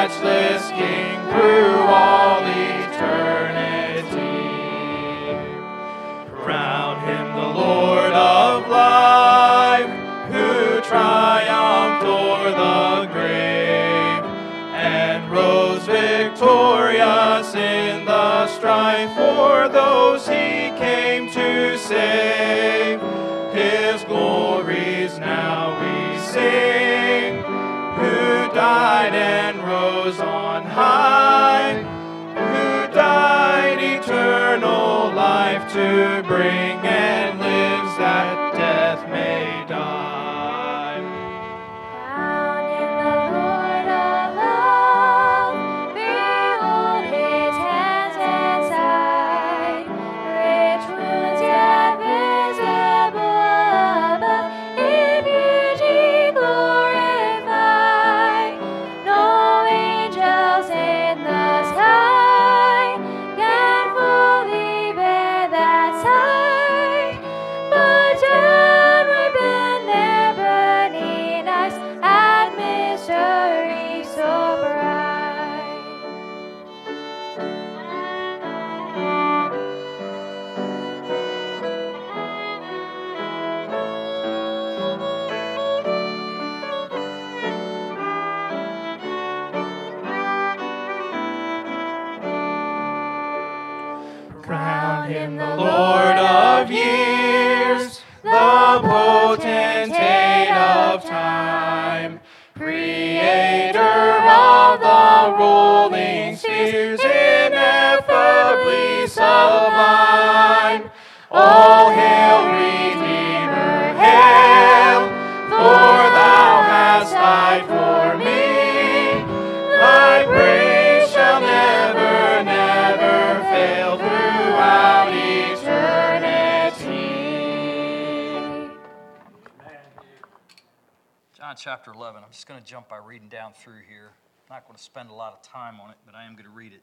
matchless King through all eternity. Crown him the Lord of life, who triumphed o'er the grave, and rose victorious in the strife for those he came to save. His glories now we sing, who died and rose on high, who died eternal life to bring, and lives that death may die. Crown him the Lord of love, behold his hands and side, rich wounds yet visible above, in beauty glorified. No angels in the sky can fully bear that sight, but downward bend their burning eyes at mystery so bright. Crown him the Lord of years, the potentate of time, creator of the rolling spheres, ineffably sublime. All hail, Redeemer, hail, for thou hast died for me. Thy praise shall never, never fail throughout eternity. John chapter 11. I'm just going to jump by reading down through here. I'm not going to spend a lot of time on it, but I am going to read it.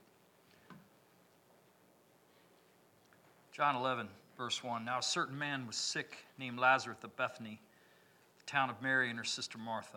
John 11, verse 1. Now a certain man was sick, named Lazarus of Bethany, the town of Mary and her sister Martha.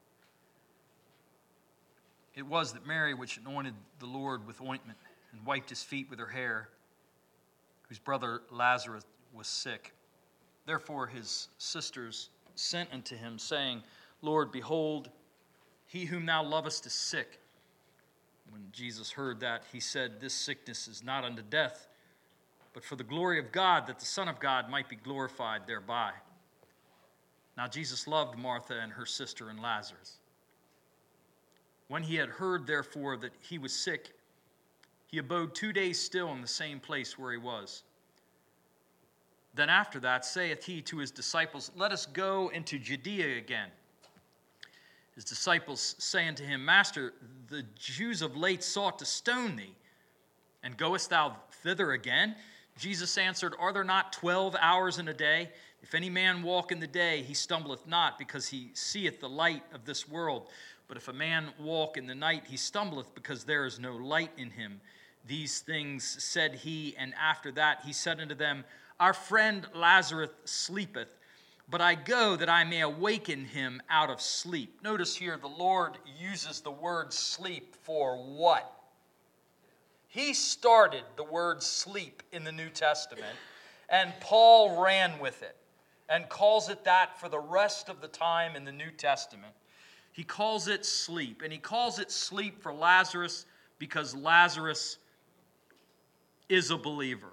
It was that Mary, which anointed the Lord with ointment and wiped his feet with her hair, whose brother Lazarus was sick. Therefore his sisters sent unto him, saying, Lord, behold, he whom thou lovest is sick. When Jesus heard that, he said, This sickness is not unto death, but for the glory of God, that the Son of God might be glorified thereby. Now Jesus loved Martha and her sister and Lazarus. When he had heard, therefore, that he was sick, he abode 2 days still in the same place where he was. Then after that saith he to his disciples, Let us go into Judea again. His disciples say unto him, Master, the Jews of late sought to stone thee, and goest thou thither again? Jesus answered, Are there not 12 hours in a day? If any man walk in the day, he stumbleth not, because he seeth the light of this world. But if a man walk in the night, he stumbleth, because there is no light in him. These things said he, and after that he said unto them, Our friend Lazarus sleepeth, but I go that I may awaken him out of sleep. Notice here the Lord uses the word sleep for what? He started the word sleep in the New Testament, and Paul ran with it and calls it that for the rest of the time in the New Testament. He calls it sleep, and he calls it sleep for Lazarus because Lazarus is a believer.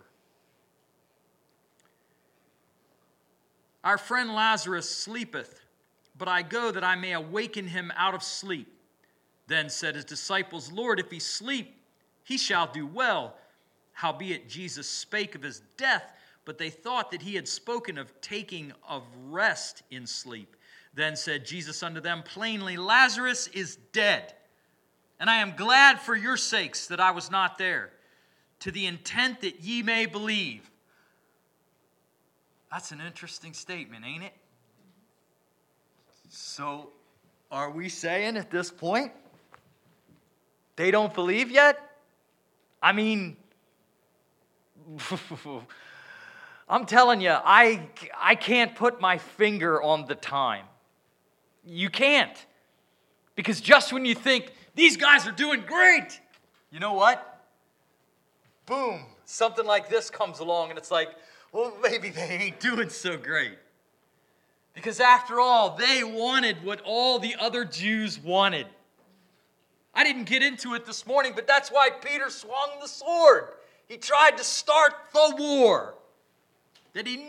Our friend Lazarus sleepeth, but I go that I may awaken him out of sleep. Then said his disciples, Lord, if he sleep, he shall do well. Howbeit Jesus spake of his death, but they thought that he had spoken of taking of rest in sleep. Then said Jesus unto them plainly, Lazarus is dead, and I am glad for your sakes that I was not there, to the intent that ye may believe. That's an interesting statement, ain't it? So, are we saying at this point, they don't believe yet? I mean, I'm telling you, I can't put my finger on the time. You can't. Because just when you think These guys are doing great. You know what? Boom. Something like this comes along and it's like, well, maybe they ain't doing so great. Because after all, they wanted what all the other Jews wanted. I didn't get into it this morning, but that's why Peter swung the sword. He tried to start the war that he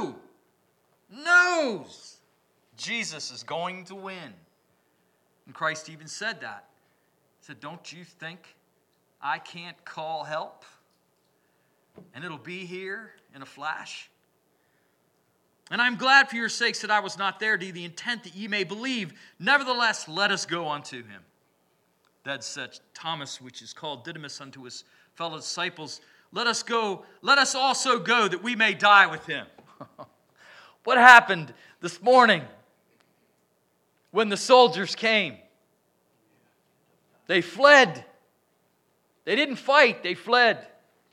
knows Jesus is going to win. And Christ even said that. He said, don't you think I can't call help? And it'll be here in a flash. And I'm glad for your sakes that I was not there, to the intent that ye may believe. Nevertheless, let us go unto him. That said Thomas, which is called Didymus, unto his fellow disciples, let us also go, that we may die with him. What happened this morning when the soldiers came? They fled. They didn't fight, they fled.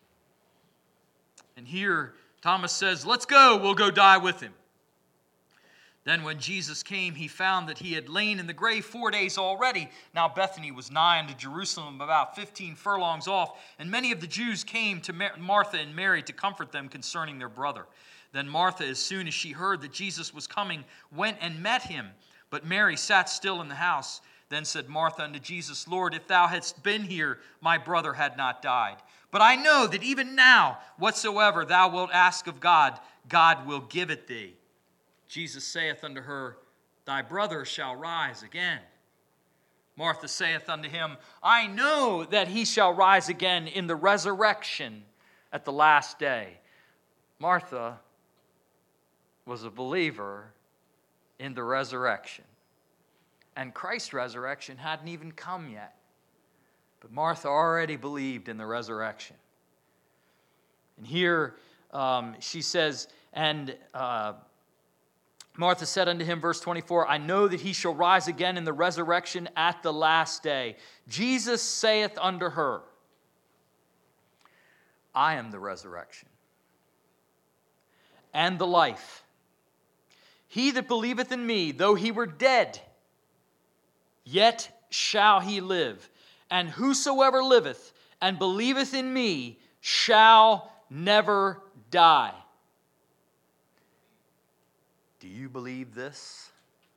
And here Thomas says, let's go, we'll go die with him. Then when Jesus came, he found that he had lain in the grave 4 days already. Now Bethany was nigh unto Jerusalem, about 15 furlongs off, and many of the Jews came to Martha and Mary to comfort them concerning their brother. Then Martha, as soon as she heard that Jesus was coming, went and met him. But Mary sat still in the house. Then said Martha unto Jesus, Lord, if thou hadst been here, my brother had not died. But I know that even now, whatsoever thou wilt ask of God, God will give it thee. Jesus saith unto her, thy brother shall rise again. Martha saith unto him, I know that he shall rise again in the resurrection at the last day. Martha was a believer in the resurrection. And Christ's resurrection hadn't even come yet. But Martha already believed in the resurrection. And here she says, and Martha said unto him, verse 24, I know that he shall rise again in the resurrection at the last day. Jesus saith unto her, I am the resurrection and the life. He that believeth in me, though he were dead, yet shall he live. And whosoever liveth and believeth in me shall never die. Do you believe this?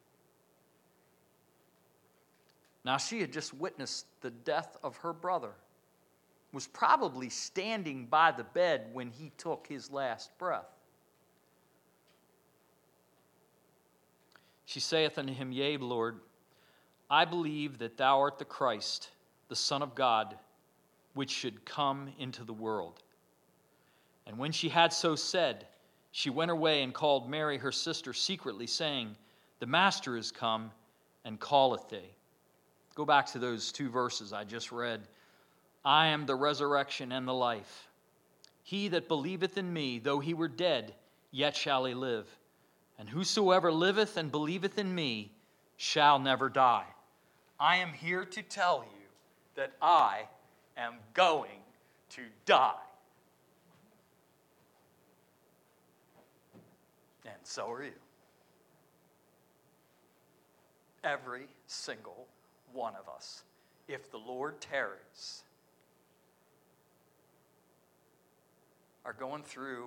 Now, she had just witnessed the death of her brother, was probably standing by the bed when he took his last breath. She saith unto him, Yea, Lord, I believe that thou art the Christ, the Son of God, which should come into the world. And when she had so said, she went away and called Mary her sister secretly, saying, the Master is come and calleth thee. Go back to those two verses I just read. I am the resurrection and the life. He that believeth in me, though he were dead, yet shall he live. And whosoever liveth and believeth in me shall never die. I am here to tell you that I am going to die. And so are you. Every single one of us, if the Lord tarries, are going through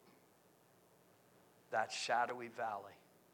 that shadowy valley.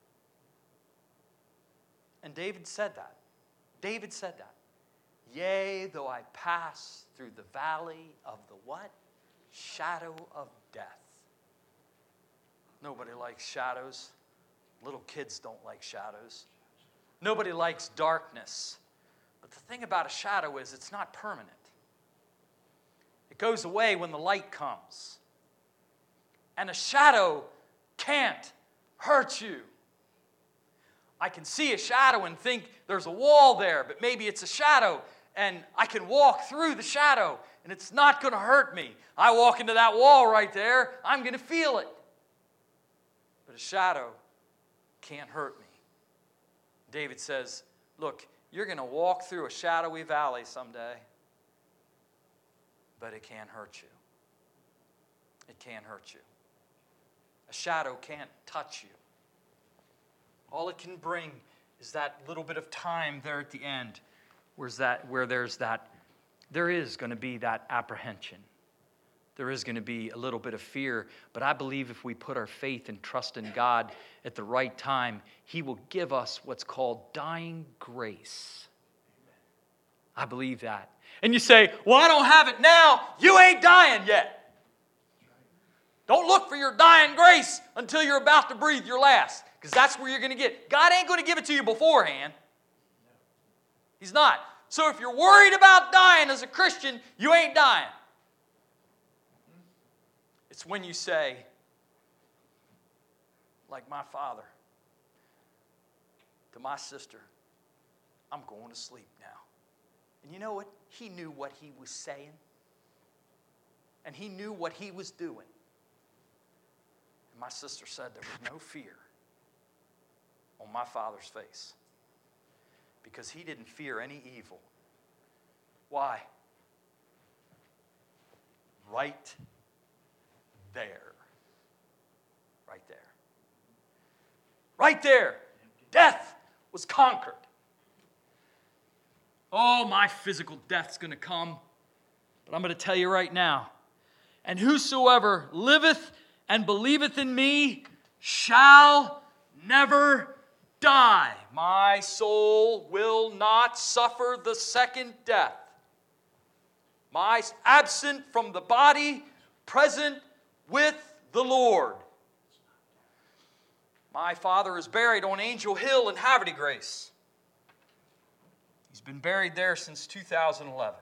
And David said that. David said that. Yea, though I pass through the valley of the what? Shadow of death. Nobody likes shadows. Little kids don't like shadows. Nobody likes darkness. But the thing about a shadow is it's not permanent. It goes away when the light comes. And a shadow can't hurt you. I can see a shadow and think there's a wall there, but maybe it's a shadow, and I can walk through the shadow, and it's not going to hurt me. I walk into that wall right there, I'm going to feel it. But a shadow can't hurt me. David says, look, you're going to walk through a shadowy valley someday, but it can't hurt you. It can't hurt you. A shadow can't touch you. All it can bring is that little bit of time there at the end where there is going to be that apprehension. There is going to be a little bit of fear, but I believe if we put our faith and trust in God at the right time, He will give us what's called dying grace. I believe that. And you say, well, I don't have it now. You ain't dying yet. Don't look for your dying grace until you're about to breathe your last, because that's where you're going to get it. God ain't going to give it to you beforehand. He's not. So if you're worried about dying as a Christian, you ain't dying. It's when you say, like my father, to my sister, I'm going to sleep now. And you know what? He knew what he was saying. And he knew what he was doing. And my sister said there was no fear on my father's face, because he didn't fear any evil. Why? Right there. Right there. Right there. Death was conquered. Oh, my physical death's going to come. But I'm going to tell you right now. And whosoever liveth and believeth in me shall never die. My soul will not suffer the second death. My absent from the body, present with the Lord. My father is buried on Angel Hill in Havre Grace. He's been buried there since 2011.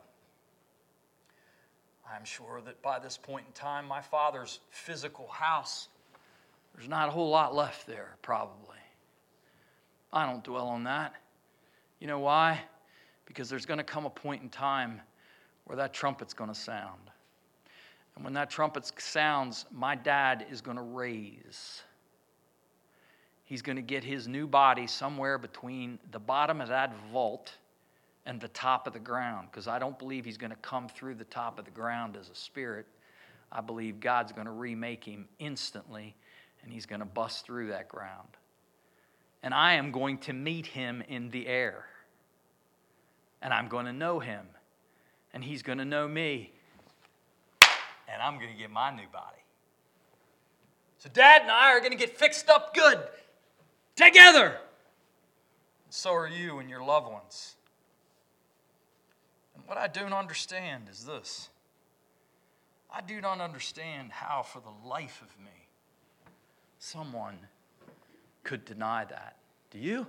I'm sure that by this point in time, my father's physical house, there's not a whole lot left there, probably. I don't dwell on that. You know why? Because there's going to come a point in time where that trumpet's going to sound. And when that trumpet sounds, my dad is going to raise. He's going to get his new body somewhere between the bottom of that vault and the top of the ground, because I don't believe he's going to come through the top of the ground as a spirit. I believe God's going to remake him instantly, and he's going to bust through that ground. And I am going to meet him in the air. And I'm going to know him. And he's going to know me. And I'm going to get my new body. So Dad and I are going to get fixed up good. Together. And so are you and your loved ones. And what I don't understand is this. I do not understand how, for the life of me, someone could deny that. Do you?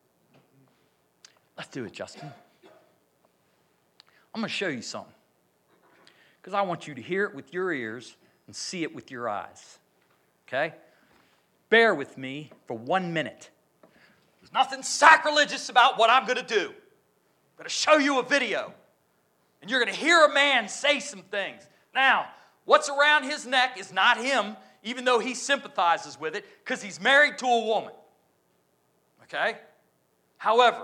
Let's do it, Justin. I'm going to show you something, because I want you to hear it with your ears and see it with your eyes. Okay? Bear with me for 1 minute. There's nothing sacrilegious about what I'm going to do. I'm going to show you a video, and you're going to hear a man say some things. Now, what's around his neck is not him, even though he sympathizes with it, because he's married to a woman. Okay? However,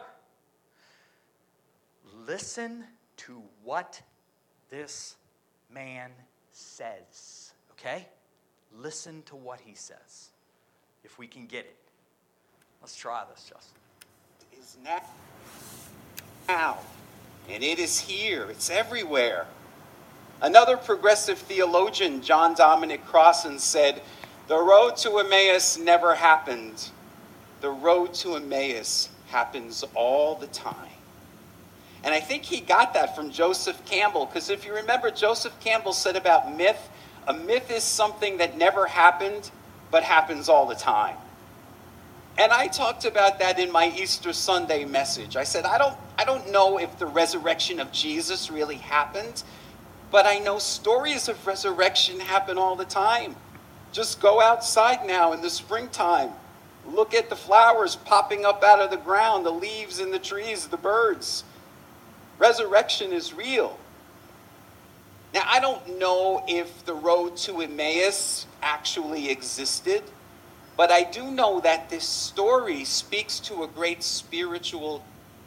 listen to what this man says. Okay? Listen to what he says. If we can get it. Let's try this, Justin. It is now. And it is here. It's everywhere. Another progressive theologian, John Dominic Crossan, said, "The road to Emmaus never happened. The road to Emmaus happens all the time." And I think he got that from Joseph Campbell, because if you remember, Joseph Campbell said about myth, a myth is something that never happened, but happens all the time. And I talked about that in my Easter Sunday message. I said, I don't know if the resurrection of Jesus really happened, but I know stories of resurrection happen all the time. Just go outside now in the springtime. Look at the flowers popping up out of the ground, the leaves in the trees, the birds. Resurrection is real. Now, I don't know if the road to Emmaus actually existed, but I do know that this story speaks to a great spiritual...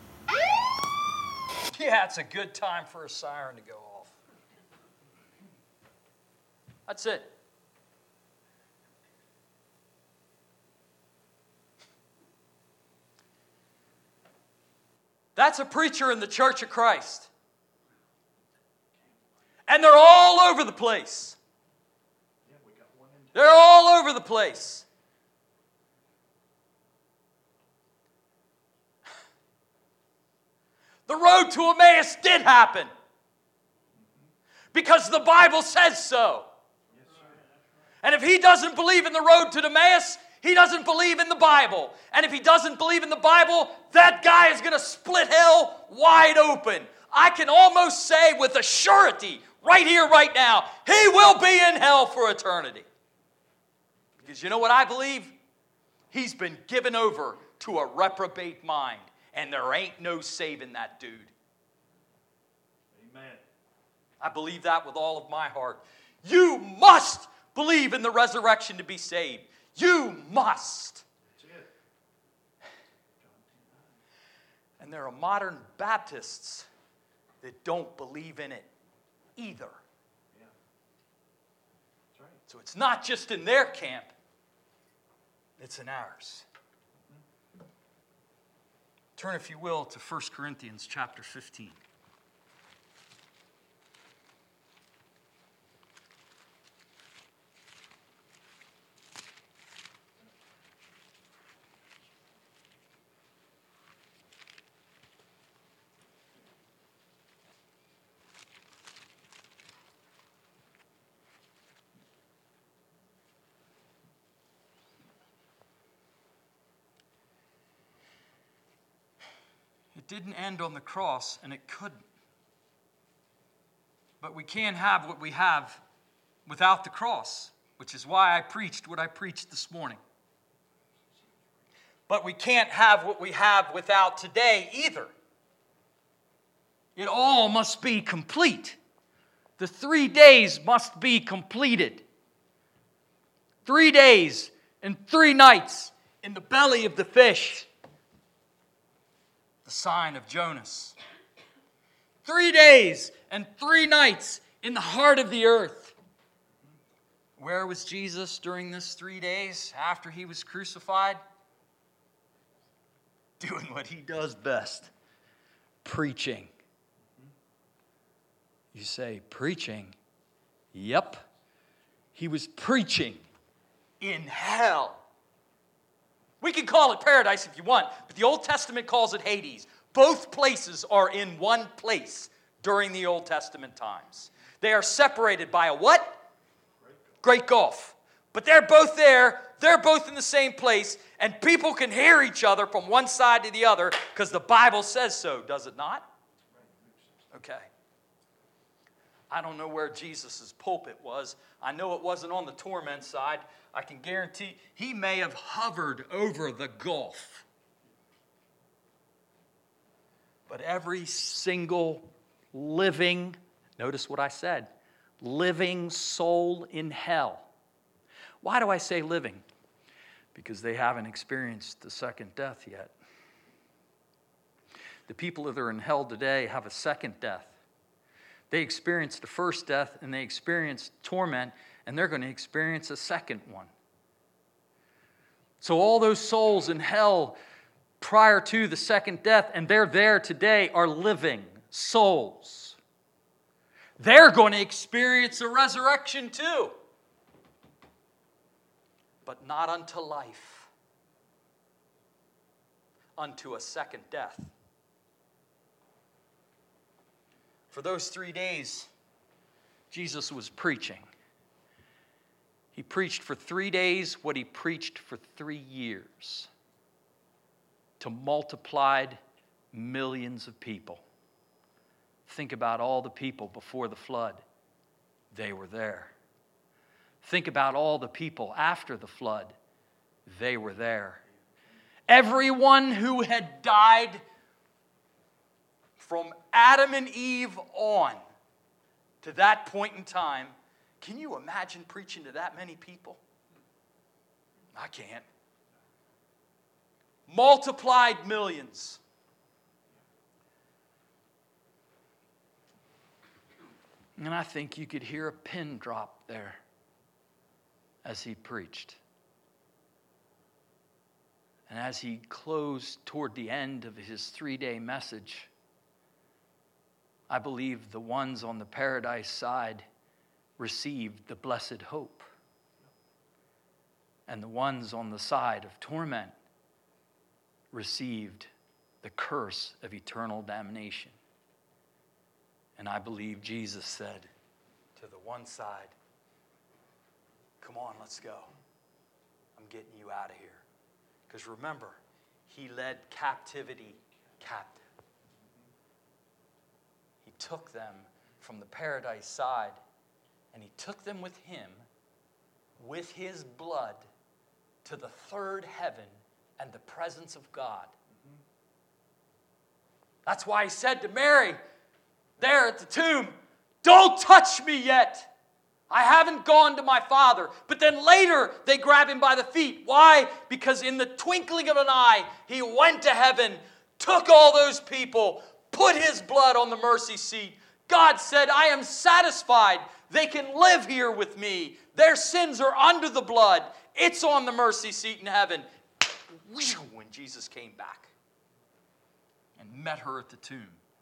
Yeah, it's a good time for a siren to go off. That's it. That's a preacher in the Church of Christ. And they're all over the place. They're all over the place. The road to Emmaus did happen. Because the Bible says so. And if he doesn't believe in the road to Emmaus, he doesn't believe in the Bible. And if he doesn't believe in the Bible, that guy is going to split hell wide open. I can almost say with a surety, right here, right now, he will be in hell for eternity. Because you know what I believe? He's been given over to a reprobate mind. And there ain't no saving that dude. Amen. I believe that with all of my heart. You must believe in the resurrection to be saved. You must. That's it. And there are modern Baptists that don't believe in it either. Yeah. That's right. So it's not just in their camp, it's in ours. Turn, if you will, to 1 Corinthians chapter 15. It didn't end on the cross, and it couldn't. But we can't have what we have without the cross, which is why I preached what I preached this morning. But we can't have what we have without today either. It all must be complete. The 3 days must be completed. 3 days and 3 nights in the belly of the fish. The sign of Jonas. 3 days and 3 nights in the heart of the earth. Where was Jesus during this 3 days after he was crucified? Doing what he does best. Preaching. You say, preaching? Yep. He was preaching in hell. We can call it paradise if you want, but the Old Testament calls it Hades. Both places are in one place during the Old Testament times. They are separated by a what? Great Gulf. But they're both there, they're both in the same place, and people can hear each other from one side to the other because the Bible says so, does it not? Okay. I don't know where Jesus' pulpit was. I know it wasn't on the torment side. I can guarantee he may have hovered over the gulf. But every single living, notice what I said, living soul in hell. Why do I say living? Because they haven't experienced the second death yet. The people that are in hell today have a second death. They experienced the first death and they experienced torment, and they're going to experience a second one. So all those souls in hell prior to the second death, and they're there today, are living souls. They're going to experience a resurrection too. But not unto life. Unto a second death. For those 3 days, Jesus was preaching. He preached for 3 days what he preached for 3 years to multiplied millions of people. Think about all the people before the flood. They were there. Think about all the people after the flood. They were there. Everyone who had died from Adam and Eve on to that point in time, can you imagine preaching to that many people? I can't. Multiplied millions. And I think you could hear a pin drop there as he preached. And as he closed toward the end of his 3-day message, I believe the ones on the paradise side received the blessed hope. And the ones on the side of torment received the curse of eternal damnation. And I believe Jesus said to the one side, come on, let's go. I'm getting you out of here. Because remember, he led captivity captive. He took them from the paradise side, and he took them with him, with his blood, to the third heaven and the presence of God. That's why he said to Mary, there at the tomb, don't touch me yet. I haven't gone to my Father. But then later, they grab him by the feet. Why? Because in the twinkling of an eye, he went to heaven, took all those people, put his blood on the mercy seat. God said, I am satisfied. They can live here with me. Their sins are under the blood. It's on the mercy seat in heaven. When Jesus came back and met her at the tomb.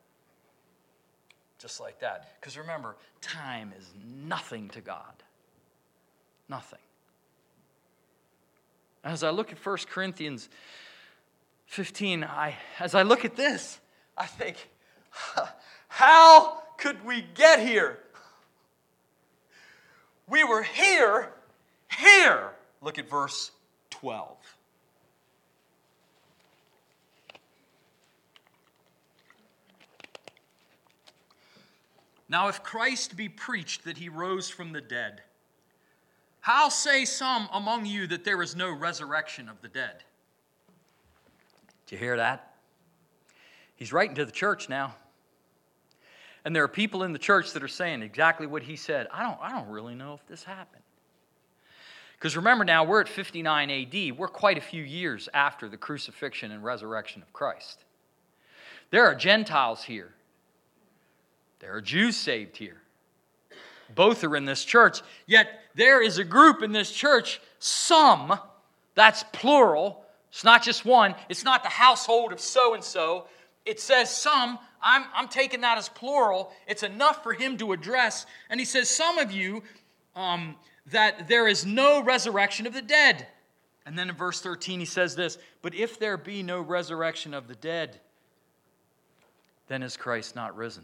Just like that. Because remember, time is nothing to God. Nothing. As I look at 1 Corinthians 15, as I look at this, I think, how could we get here? We were here. Look at verse 12. Now, if Christ be preached that he rose from the dead, how say some among you that there is no resurrection of the dead? Did you hear that? He's writing to the church now. And there are people in the church that are saying exactly what he said. I don't really know if this happened. Because remember now, we're at 59 AD. We're quite a few years after the crucifixion and resurrection of Christ. There are Gentiles here. There are Jews saved here. Both are in this church. Yet there is a group in this church, some, that's plural. It's not just one. It's not the household of so-and-so. It says some. I'm taking that as plural. It's enough for him to address. And he says, some of you, that there is no resurrection of the dead. And then in verse 13 he says this, but if there be no resurrection of the dead, then is Christ not risen?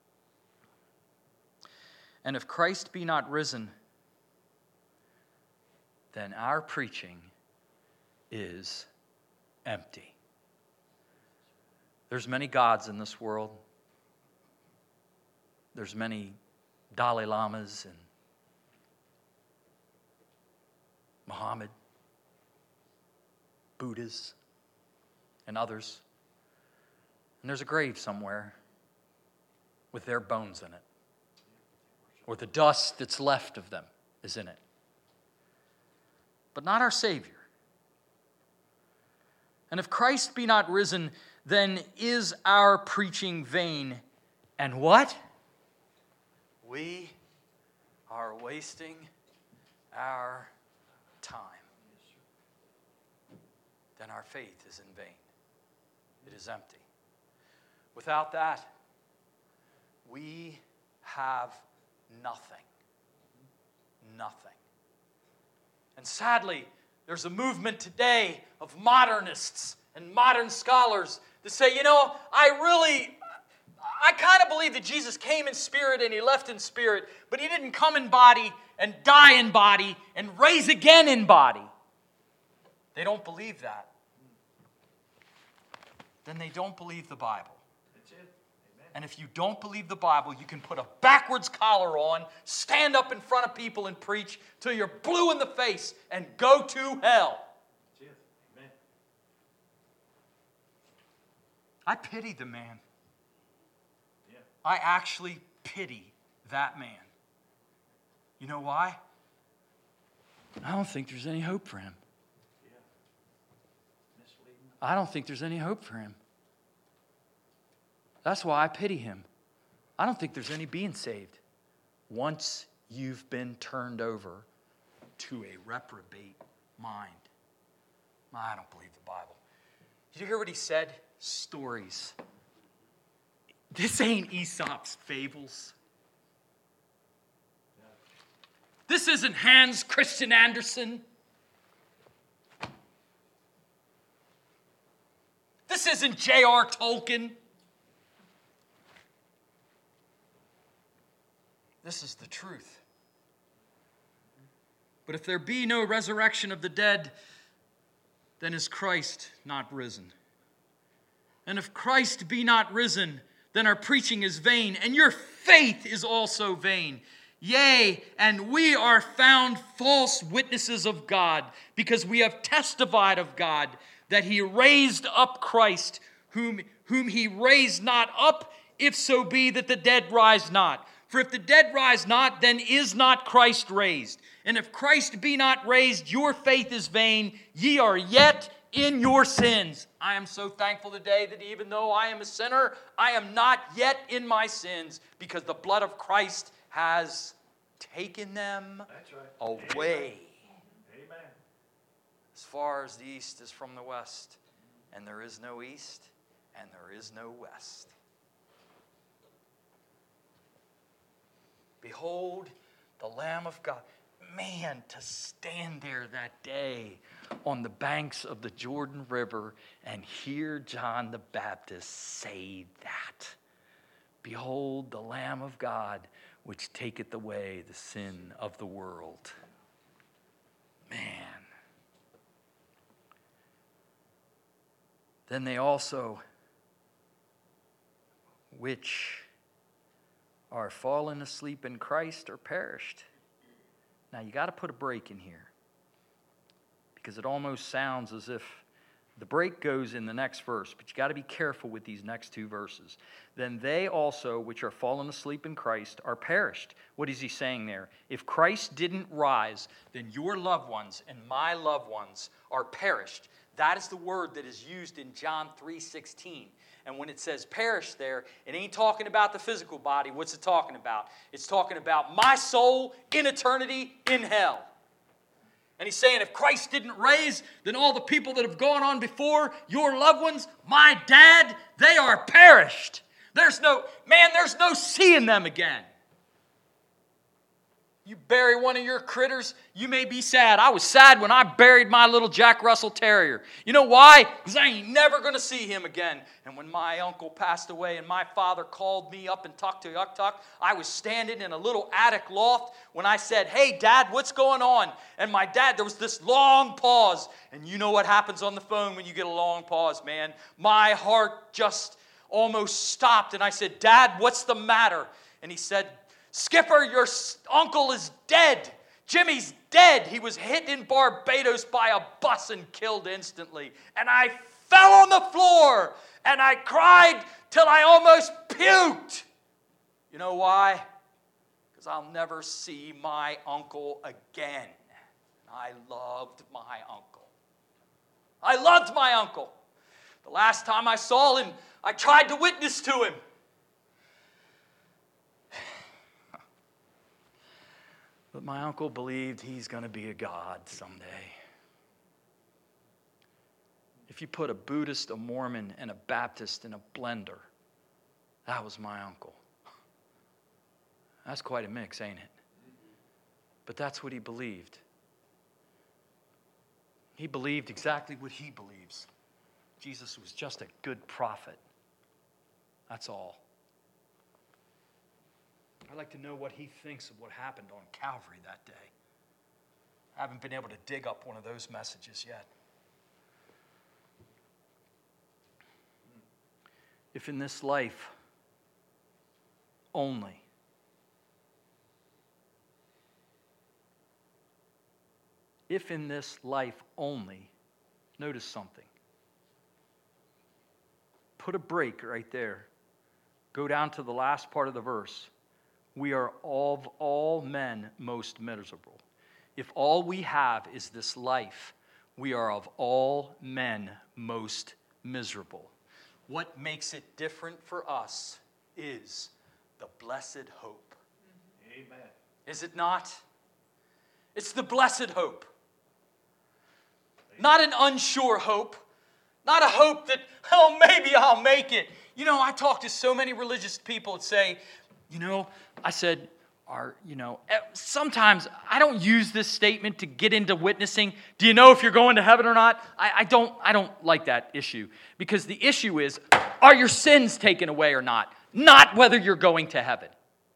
And if Christ be not risen, then our preaching is empty. There's many gods in this world. There's many Dalai Lamas and Muhammad, Buddhas, and others. And there's a grave somewhere with their bones in it, or the dust that's left of them is in it. But not our Savior. And if Christ be not risen, then is our preaching vain. And what? We are wasting our time. Then our faith is in vain. It is empty. Without that, we have nothing. Nothing. And sadly, there's a movement today of modernists and modern scholars that say, I kind of believe that Jesus came in spirit and he left in spirit, but he didn't come in body and die in body and raise again in body. They don't believe that. Then they don't believe the Bible. That's it. Amen. And if you don't believe the Bible, you can put a backwards collar on, stand up in front of people and preach till you're blue in the face and go to hell. That's it. Amen. I pity the man. Yeah. I actually pity that man. You know why? I don't think there's any hope for him. Yeah. Misleading. I don't think there's any hope for him. That's why I pity him. I don't think there's any being saved once you've been turned over to a reprobate mind. I don't believe the Bible. Did you hear what he said? Stories. This ain't Aesop's fables. This isn't Hans Christian Andersen. This isn't J.R. Tolkien. This is the truth. But if there be no resurrection of the dead, then is Christ not risen? And if Christ be not risen, then our preaching is vain, and your faith is also vain. Yea, and we are found false witnesses of God, because we have testified of God that he raised up Christ, whom he raised not up, if so be that the dead rise not. For if the dead rise not, then is not Christ raised. And if Christ be not raised, your faith is vain. Ye are yet in your sins. I am so thankful today that even though I am a sinner, I am not yet in my sins, because the blood of Christ has taken them That's right. away. Amen. As far as the east is from the west, and there is no east, and there is no west. Behold, the Lamb of God. Man, to stand there that day on the banks of the Jordan River and hear John the Baptist say that. Behold, the Lamb of God, which taketh away the sin of the world. Man. Then they also, which are fallen asleep in Christ, are perished. Now you got to put a break in here, because it almost sounds as if the break goes in the next verse, but you got to be careful with these next two verses. Then they also, which are fallen asleep in Christ, are perished. What is he saying there? If Christ didn't rise, then your loved ones and my loved ones are perished. That is the word that is used in John 3:16. And when it says perish there, it ain't talking about the physical body. What's it talking about? It's talking about my soul in eternity in hell. And he's saying if Christ didn't raise, then all the people that have gone on before, your loved ones, my dad, they are perished. There's no seeing them again. You bury one of your critters, you may be sad. I was sad when I buried my little Jack Russell Terrier. You know why? Because I ain't never going to see him again. And when my uncle passed away and my father called me up and talked to Yuktuk, I was standing in a little attic loft when I said, "Hey, Dad, what's going on?" And my dad, there was this long pause. And you know what happens on the phone when you get a long pause, man. My heart just almost stopped. And I said, "Dad, what's the matter?" And he said, "Skipper, your uncle is dead. Jimmy's dead. He was hit in Barbados by a bus and killed instantly." And I fell on the floor and I cried till I almost puked. You know why? Because I'll never see my uncle again. I loved my uncle. I loved my uncle. The last time I saw him, I tried to witness to him. But my uncle believed he's going to be a god someday. If you put a Buddhist, a Mormon, and a Baptist in a blender, that was my uncle. That's quite a mix, ain't it? But that's what he believed. He believed exactly what he believes. Jesus was just a good prophet. That's all. I'd like to know what he thinks of what happened on Calvary that day. I haven't been able to dig up one of those messages yet. If in this life only, notice something. Put a break right there. Go down to the last part of the verse. We are of all men most miserable. If all we have is this life, we are of all men most miserable. What makes it different for us is the blessed hope. Amen. Is it not? It's the blessed hope. Not an unsure hope. Not a hope that, oh, maybe I'll make it. You know, I talk to so many religious people that say, sometimes I don't use this statement to get into witnessing. Do you know if you're going to heaven or not? I don't like that issue. Because the issue is, are your sins taken away or not? Not whether you're going to heaven.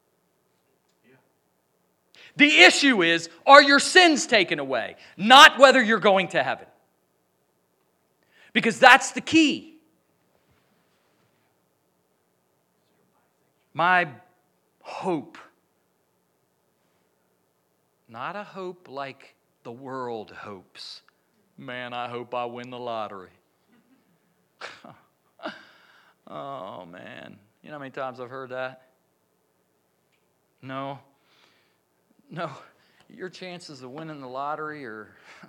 The issue is, are your sins taken away? Not whether you're going to heaven. Because that's the key. My hope, not a hope like the world hopes. Man, I hope I win the lottery. Oh, man. You know how many times I've heard that? No, your chances of winning the lottery are...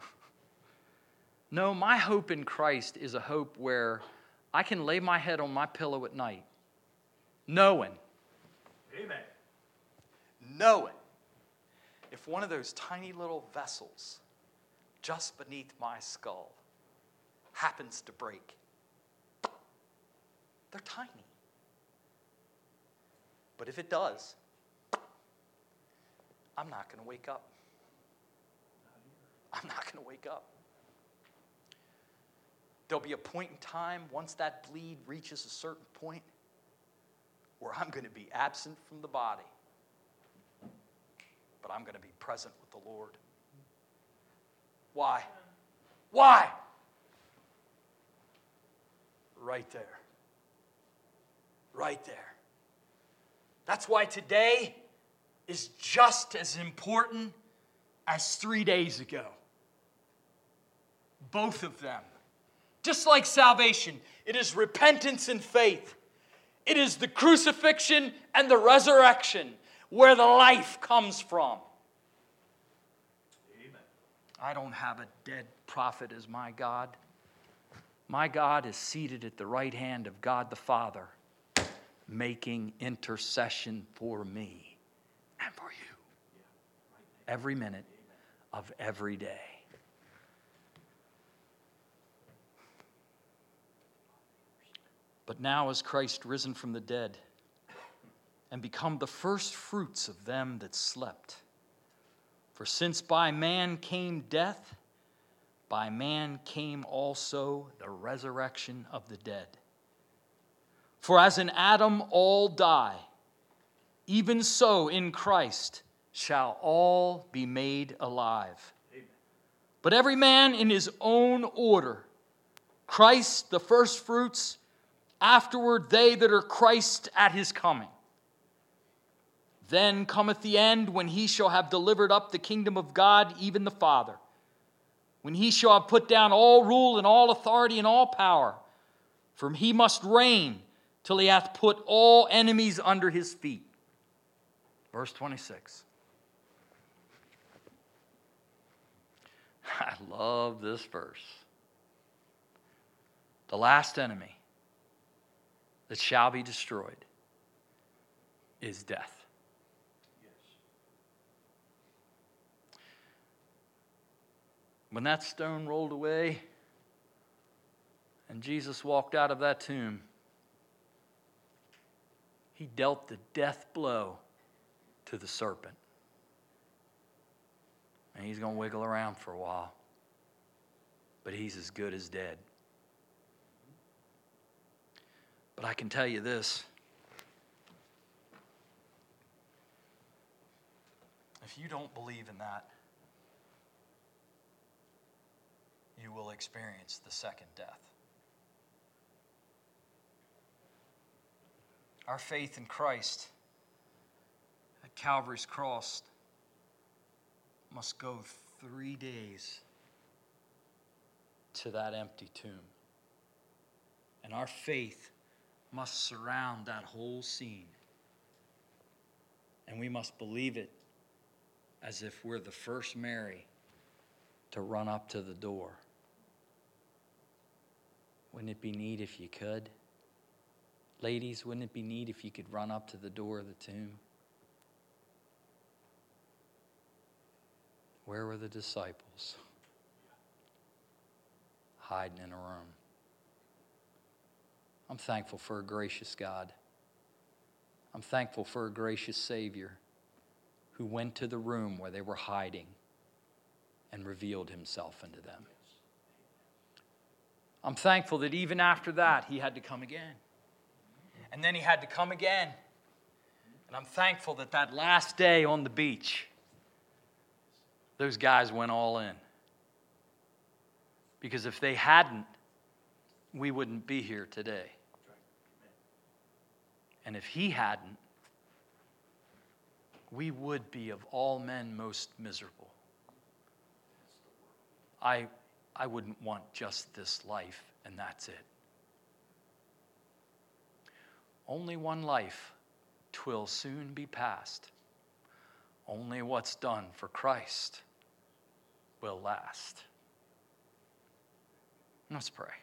No, my hope in Christ is a hope where I can lay my head on my pillow at night, knowing if one of those tiny little vessels just beneath my skull happens to break, they're tiny. But if it does, I'm not going to wake up. I'm not going to wake up. There'll be a point in time, once that bleed reaches a certain point, where I'm going to be absent from the body, but I'm going to be present with the Lord. Why? Why? Right there. Right there. That's why today is just as important as 3 days ago. Both of them. Just like salvation, it is repentance and faith. It is the crucifixion and the resurrection where the life comes from. Amen. I don't have a dead prophet as my God. My God is seated at the right hand of God the Father, making intercession for me and for you every minute of every day. But now is Christ risen from the dead and become the first fruits of them that slept. For since by man came death, by man came also the resurrection of the dead. For as in Adam all die, even so in Christ shall all be made alive. Amen. But every man in his own order, Christ the first fruits, afterward they that are Christ at his coming. Then cometh the end, when he shall have delivered up the kingdom of God, even the Father. When he shall have put down all rule and all authority and all power. For he must reign till he hath put all enemies under his feet. Verse 26. I love this verse. The last enemy that shall be destroyed is death. Yes. When that stone rolled away and Jesus walked out of that tomb, he dealt the death blow to the serpent. And he's going to wiggle around for a while, but he's as good as dead. But I can tell you this. If you don't believe in that, you will experience the second death. Our faith in Christ at Calvary's cross must go 3 days to that empty tomb. And our faith must surround that whole scene. And we must believe it as if we're the first Mary to run up to the door. Wouldn't it be neat if you could? Ladies, wouldn't it be neat if you could run up to the door of the tomb? Where were the disciples? hiding in a room. I'm thankful for a gracious God. I'm thankful for a gracious Savior who went to the room where they were hiding and revealed himself unto them. I'm thankful that even after that, he had to come again. And then he had to come again. And I'm thankful that that last day on the beach, those guys went all in. Because if they hadn't, we wouldn't be here today. And if he hadn't, we would be of all men most miserable. I wouldn't want just this life and that's it. Only one life, 'twill soon be past. Only what's done for Christ will last. Let's pray.